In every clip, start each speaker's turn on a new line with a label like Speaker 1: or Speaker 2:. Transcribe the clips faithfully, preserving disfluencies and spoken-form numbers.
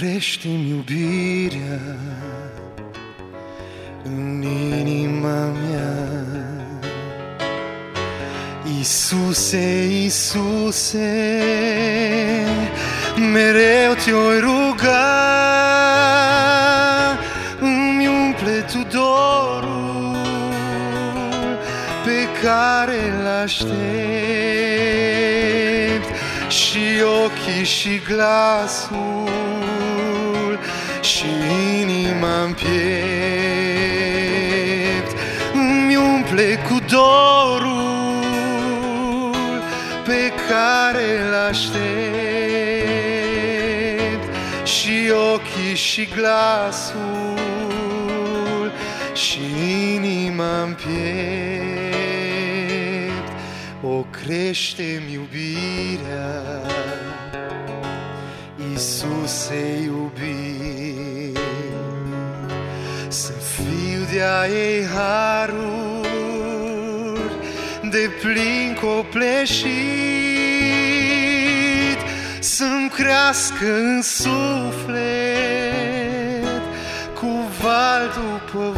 Speaker 1: crește-mi iubirea în inima mea. Iisuse, Iisuse, mereu te-oi ruga, îmi umple tu dorul pe care l-aștept, și ochii și glasul și inima-n piept. Îmi umple cu dorul pe care l-aștept, și ochii și glasul și inima-n piept. O, crește-mi iubirea, Iisuse iubit, să fiu de-a ei haruri de plin copleșit, să-mi crească în suflet cu val după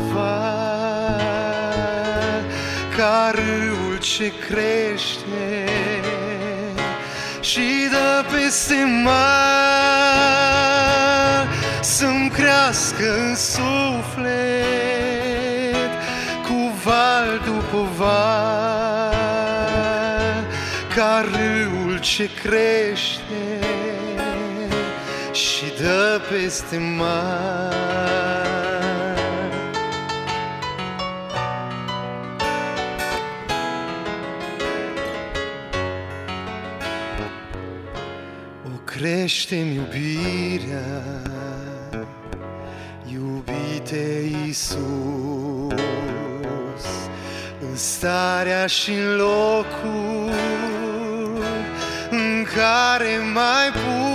Speaker 1: val, ca râul ce crește și dă peste mar, să-mi crească în suflet cu val după val, ca râul ce crește și dă peste mar. Crește-mi iubirea, iubite Iisus, în starea și în locul în care m-ai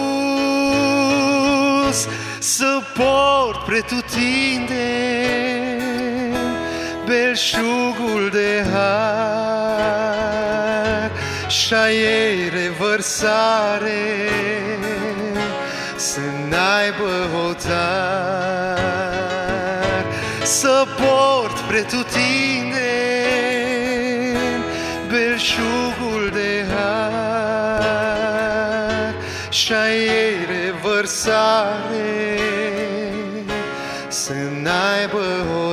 Speaker 1: pus, să port pretutindeni belșugul de har și-a ei revărsare, să n-aibă hotar, să port pretutindeni belșugul de har și-a ei revărsare, să n-aibă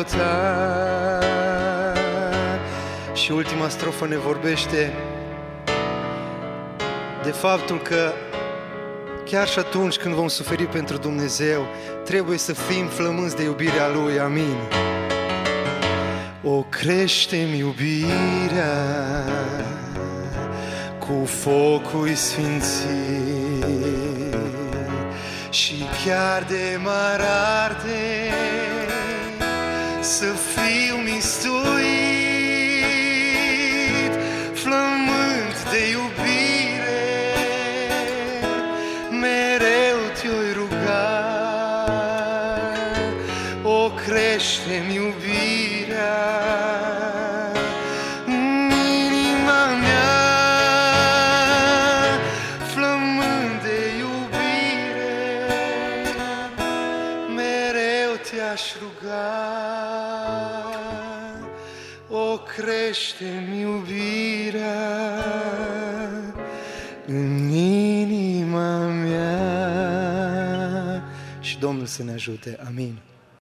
Speaker 1: hotar. Și ultima strofă ne vorbește de faptul că chiar și atunci când vom suferi pentru Dumnezeu, trebuie să fim flămânzi de iubirea Lui. Amin. O, crește-mi iubirea cu focul sfințit, și chiar de m-ar arde să fiu mistuit, flământ de iubire, mereu te-oi ruga. O, crește-mi iubirea în inima mea, flământ de iubire, mereu te-aș ruga. O, crește-mi iubirea în inima mea. Și Domnul să ne ajute. Amin.